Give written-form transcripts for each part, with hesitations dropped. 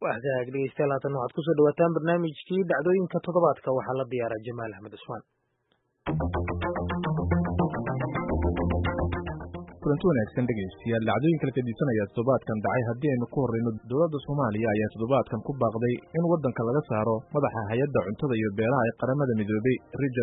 Wahdaag dhegeystayaal haatan waxaad kusoo dhawaataan barnaamijkii dhacdooyinka toddobaadka waxaa la diyaaray Jamaal Axmed Cusmaan. kulanti wanaagsan dhegeystayaal dhacdooyinka la kadisanaya toddobaadkan dhacay haddii aynu ku horreyno dowladda Soomaaliya ayaa toddobaadkan ku baaqday in waddanka laga saaro madaxa hay'adda cuntada iyo beeraha ee qaramada midoobay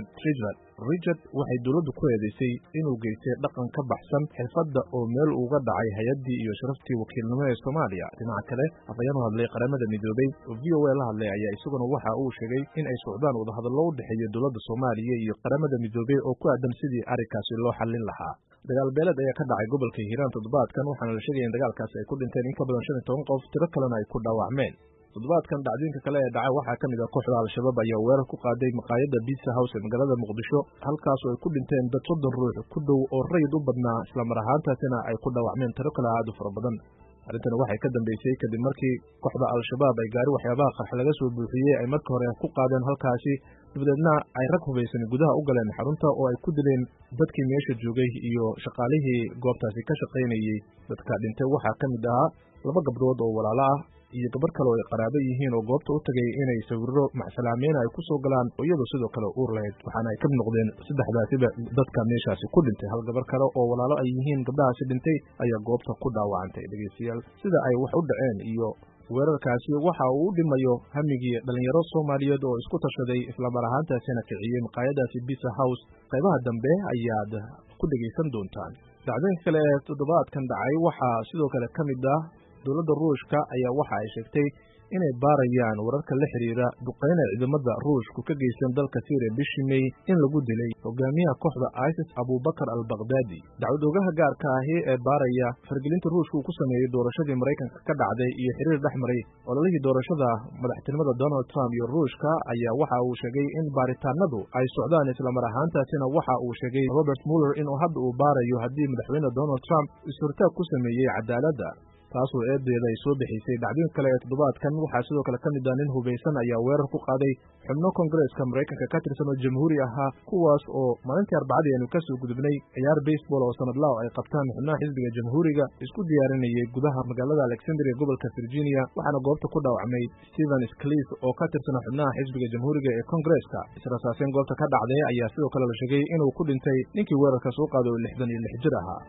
Richard waxay dowladdu ku eedeysay inuu geystay dhaqan ka baxsan xirfadda oo meel uga dhacay hay'addii iyo sharaftii wakiilnimo ee Soomaaliya. Dhinaca kale afayeen u hadlay qaramada midoobay oo VOA la hadlay ayaa isaguna waxa uu sheegay in ay socdaan wadahadallo u dhexeeya dowladda Soomaaliya iyo qaramada midoobay oo ku aadan sidii arrinkaasi loo xallin lahaa. dagaal beeled ayaa ka dhacay gobolka Hiiraan toddobaadkan waxaana la sheegay in dagaalkaasi ay ku dhinteen in ka badan 15 qof tiro kalena ay ku dhaawacmeen. toddobaadkan dhacdooyinka kale ee dhacay waxaa ka mid ah kooxda Al-Shabaab ayaa weerar ku qaaday maqaayadda Pizza House ee magaalada Muqdisho halkaas oo ay ku dhinteen dad 30 ruux ku dhow oo rayid u badnaa isla mar ahaantaasina ay ku dhaawacmeen tiro kale aad u fara badan. arrintan waxay ka dambeysay kadib markii kooxda Al-Shabaab ay gaari waxyaabaha qarx laga soo buuxiyay ay markii hore ku qaadeen halkaasi dabadeedna ay rag hubaysan gudaha u galeen xarunta oo ay ku dileen dadkii meesha joogay iyo shaqaalihii goobtaasi ka shaqaynayay. dadka dhintay waxaa ka mid ahaa 2 gabdhood oo walaalo ah iyo gabar kale oo ay qaraabo yihiin oo goobta u tagay inay sawirro macsalaameyn ay ku soo galaan oo iyadoo sidoo kale uur lahayd waxaana ay ka mid noqdeen saddexdaasiba dadka meeshaasi ku dhintay. hal gabar kale oo walaalo ay yihiin gabdhahaasi dhintay ayaa goobta ku dhaawacantay. dhegeystayaal sida ay wax u dhaceen iyo weerarkaasi waxa uu u dhimayo hamigii dhalinyaro Soomaaliyeed oo isku tashaday isla mar ahaantaasina kiciyay maqaayadaasi Pizza House qaybaha dambe ayaad ku dhegeysan doontaan. dhacdooyinka kale ee toddobaadkan dhacay waxaa sidoo kale ka mid ah dowladda Ruushka ayaa waxa ay sheegtay inay baarayaan wararka la xiriira duqeynta ciidamada Ruushku ka geysan dalka Syria bishii May in lagu dilay hogaamiyaha kooxda ISIS Abu Bakr al-Baghdadi. dacwad-oogaha gaarka ah ee baaraya fargelinta Ruushku uu ku sameeyay doorashadii Mareykanka ka dhacday iyo xiriir dhexmaray ololihii doorashada madaxtinimada Donald Trump iyo Ruushka ayaa waxa uu sheegay in baaritaanadu ay socdaan isla mar ahaantaasina waxa uu sheegay Robert Mueller inuu hadda uu baarayo haddii madaxweyne Donald Trump is-hortaag ku sameeyay cadaaladda taasoo eedeeda ay soo bixisay. dhacdooyin kale ee toddobaadkan waxaa sidoo kale ka mid ah nin hubaysan ayaa weerar ku qaaday xubno Koongareeska Mareykanka ka tirsan oo jamhuuri ahaa kuwaas oo maalintii Arbacadii aynu ka soo gudubnay ciyaar baseball oo sanadlaha ay qabtaan xubnaha xisbiga jamhuuriga isku diyaarinayay gudaha magaalada Alexandria gobolka Virginia waxaana goobta ku dhaawacmay Stephen Scalise oo ka tirsan xubnaha xisbiga jamhuuriga ee Koongareeska. israasaaseen goobta ka dhacday ayaa sidoo kale la sheegay inuu ku dhintay ninkii weerarka soo qaaday oo 66 jir ahaa.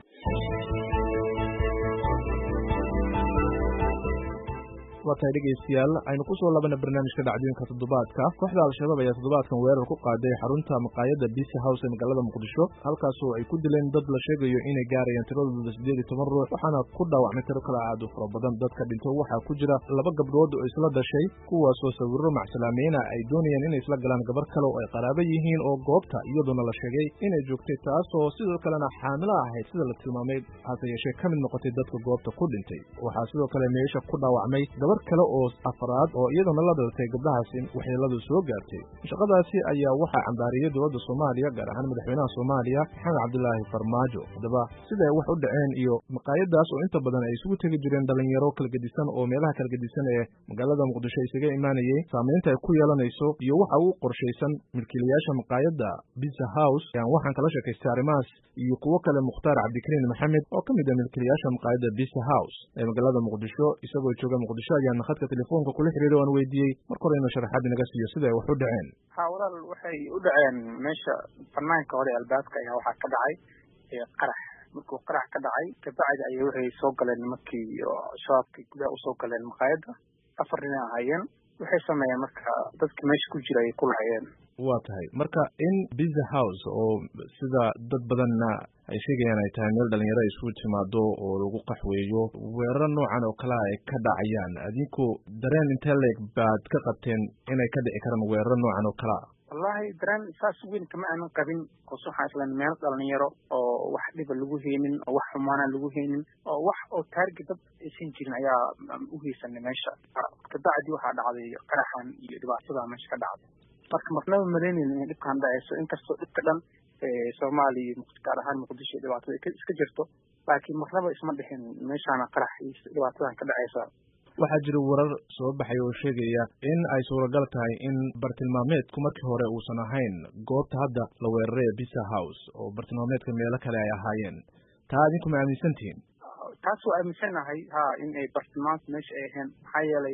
waatahay dhegeystayaal aynu ku soo laabana barnaamijka dhacdooyinka toddobaadka. kooxda Al-Shabaab ayaa toddobaadkan weerar ku qaaday xarunta maqaayadda Pizza House ee magaalada Muqdisho halkaas oo ay ku dileen dad la sheegayo inay gaarayaan tiradooda 18 ruux waxaana ku dhaawacmay tiro kale aad u fara badan. dadka dhintay waxaa ku jira 2 gabdhood oo isla dhashay kuwaas oo sawirro macsalaameyn ay doonayaan inay isla galaan gabar kale oo ay qaraabo yihiin oo goobta iyaduna la sheegay inay joogtay taasoo sidoo kalena xaamilo ahayd sida la tilmaamay hase yeeshee ka mid noqotay dadka goobta ku dhintay. waxaa sidoo kale meesha ku dhaawacmay kale oo afraad oo iyaduna la dhalatay gabdhahaasi waxyeeladu soo gaartay. shaqadaasi ayaa waxaa cambaariyay dowladda Soomaaliya gaar ahaan madaxweynaha Soomaaliya Maxamed Cabdullaahi Farmaajo. hadaba sida ay wax u dhaceen iyo maqaayadaas oo inta badan ay isugu tagi jireen dhalinyaro kala gedisan oo meelaha kala gedisan ee magaalada Muqdisho isaga imaanayay saameynta ay ku yeelanayso iyo waxa uu qorshaysan milkiilayaasha maqaayadda Pizza House waxaan kala sheekaystay arrimahaas iyo kuwo kale Mukhtaar Cabdikariin Maxamed oo ka mid ah milkiilayaasha maqaayadda Pizza House ee magaalada Muqdisho isagoo jooga Muqdisho ayaa khadka telefoonka kula xiriiray oo aan weydiiyey marka hore inuu sharaxaad naga siiyo sida ay wax u dhaceen. walaal waxay u dhaceen meesha banaanka hore albaabka ayaa waxaa ka dhacay qarax. markuu qarax ka dhacay kabacdi ayay waxay soo galeen nimankii shabaabkii gudaha usoo galeen maqaayadda 4 nin ahaayeen waxay sameeyeen marka dadkii meesha ku jira ay ku laayeen. waa tahay marka in Pizza House oo sida dad badanna ay sheegayaan ay tahay meel dhalinyaro isugu timaado oo lagu qaxweeyo weerar noocan oo kale ay ka dhacayaan adinku dareen intee leeg baad ka qabteen inay ka dhici karaan weerar noocan oo kale? wallahi dareen saas weyn kama aanan qabin qoys waxaan islaan meel dhalinyaro oo wax dhiba lagu heynin oo wax xumaana lagu heynin oo wax oo taarget dad aysan jirin ayaa u haysanay meesha. kabacdi waxaa dhacday qaraxan iyo dhibaatada meesha ka dhacday marka marnaba malaynaynin in dhibkaan dhacayso inkastoo dhibka dhan Soomaaliya gaar ahaan Muqdisho dhibaatada iska jirto laakiin marnaba isma dhixin meeshaana qarax iyo dhibaatadan ka dhacaysa. waxaa jira warar soo baxay oo sheegaya in ay suuragal tahay in bartilmaameedku markii hore uusan ahayn goobta hadda la weeraray ee Pizza House oo bartilmaameedka meelo kale ay ahaayeen. taa idinku ma aaminsantihiin? taas waa aaminsanahay in ay bartilmaameed meesha ay ahayn maxaa yeelay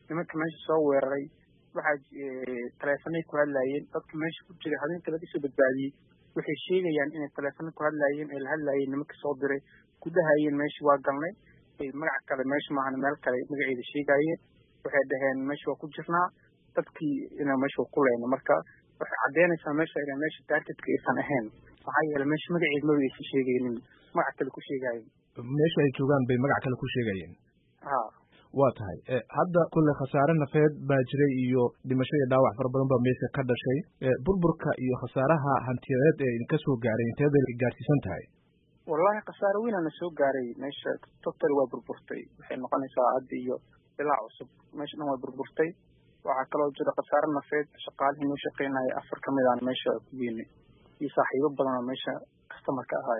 nimanka meesha soo weeraray waxaa taleefanay ku hadlaayeen dadka meesha ku jiray habeenka laga soo badbaadiyey waxay sheegayaan inay taleefano ku hadlaayeen ee la hadlaayeen nimanka soo diray ku dhahayeen meesha waa galnay magac kale meesha maahan meel kale magaceeda sheegaayeen waxay dhaheen meesha waa ku jirnaa dadkii inaa meesha ku leyno marka waxay caddeynaysaa meesha inay meesha targetka aysan ahayn maxaa yeelay meesha magaceeda maba aysan sheegaynin magac kale ku sheegaayeen meesha ay joogaan bay magac kale ku sheegayeen ha waa tahay hadda kulle khasaare nafeed baa jiray iyo dhimasho iyo dhaawac fara badan baa meesha ka dhashay burburka iyo khasaaraha hantiyadeed ee idinka soo gaaray intee bay gaarsiisan tahay wallahi khasaare weynaana soo gaaray meesha total waa burburtay waxay noqonaysaa hadda iyo ilaa cusub meesha dhan waa burburtay waxaa kaloo jira khasaare nafeed shaqaalihii noo shaqeynaya 4 kamid aan meesha ku geynay iyo saaxiibo badan oo meesha customerka ahaay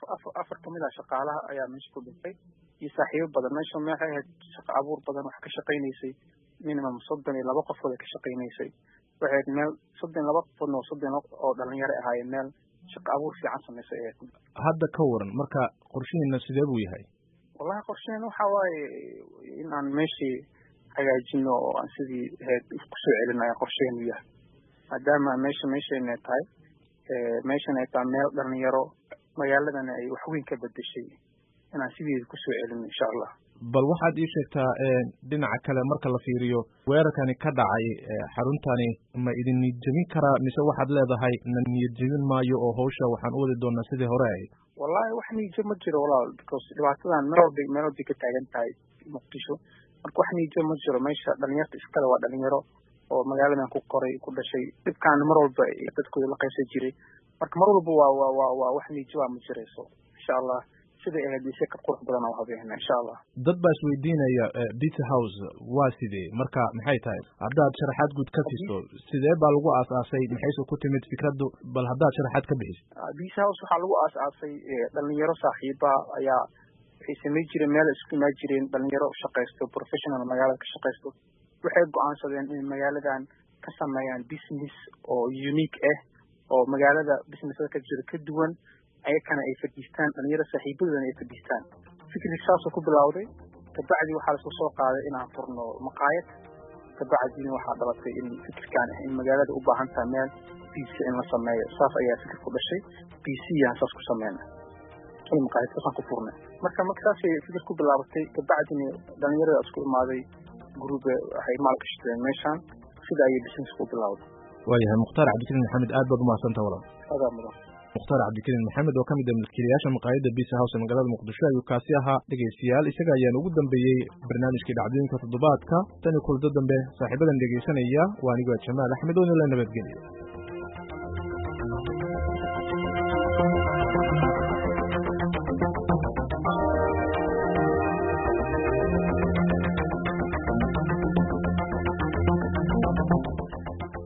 4 kamid ah shaqaalaha ayaa meesha ku dhintay iyo saaxiibo badan meesha waxay ahayd shaqo abuur badan wax ka shaqeynaysay minimum 32 qofood ka shaqeynaysay waxay meel 32 qofood oo dhalinyaro ahaayeen meel shaqo abuur fiican sameysay hadda ka waran marka qorshihiina sidee buu yahay wallahi qorshihiina waxa waaye in aan meeshii hagaajino oo aan sidii ku soo celinayo qorshihiina yahay maadaama meeshana tahay meeshana ay tahay meel dhalinyaro magaaladana ay wax weyn ka bedeshay inaan sidii ku soo celino insha Allah bal waxaad ii sheegtaa dhinaca kale marka la fiiriyo weerarkani ka dhacay xaruntani ma idin niyad jebin karaa mise waxaad leedahay niyad jebin maayo oo hawsha waxaan u wadi doonaa sidii hore ahayd wallahi wax niyad jeb ma jiro walaal because dhibaatadan meel walba ka taagan tahay Muqdisho marka wax niyad jeb ma jiro meesha dhalinyarta iskale waa dhalinyaro oo magaaladan ku koray ku dhashay dibkaan mar walba dadkooda la qaysan jiray marka mar walba waa wax niyad jeb ma jirayso insha Allah sida ay hadii ka qurux badan oo habeena insha Allah dad baa isweydiinaya Beach House waa sidee marka maxay tahay haddaad sharaxaad guud ka fiiso sidee baa lagu aasaasay maxay soo ku timid fikradu bal haddaad sharaxaad ka bixiso Beach House waxa lagu aasaasay dhalinyaro saaxiiba ayaa waxay sameey jireen meel isku ma jireen dhalinyaro shaqeysto professional magaalada ka shaqeysto waxay go'aansadeen in magaaladan ka sameeyaan business oo unique ah oo magaalada businesska ka jira ka duwan ayakana ay fadhiistaan dhalinyaro saaxiibadooda ay fadhiistaan fikirka saas ku bilowday kabacdi waxa la soo qaaday inaan furno maqaayad kabacdi waxa dhalatay in fikirkan in magaalada u baahan tahay meel pizza in la sameeyo saas ayaa fikir ku dhashay pizza aan saas ku sameeyna in maqaayad ka furno marka markaas fikir ku bilaabatay kabacdi dhalinyarada isku imaaday group waxay maal ka shaqeeyeen meeshan sida ay business ku bilowday waayahay Mukhtaar Cabdikariin Maxamed aad baad u mahadsantahay walaal mudan Mukhtaar Cabdikariin Maxamed oo kamid ah milkiilayaasha maqaayadda Beach House ee magaalada Muqdisho ayuu kaasi ahaa dhageystayaal isaga ayaan ugu dambeeyay barnaamijkii dhacdooyinka toddobaadka tan kulada dambe saaxiibadan dhageysanaya waa aniga Jamaal Axmed oo la nabadgeliyo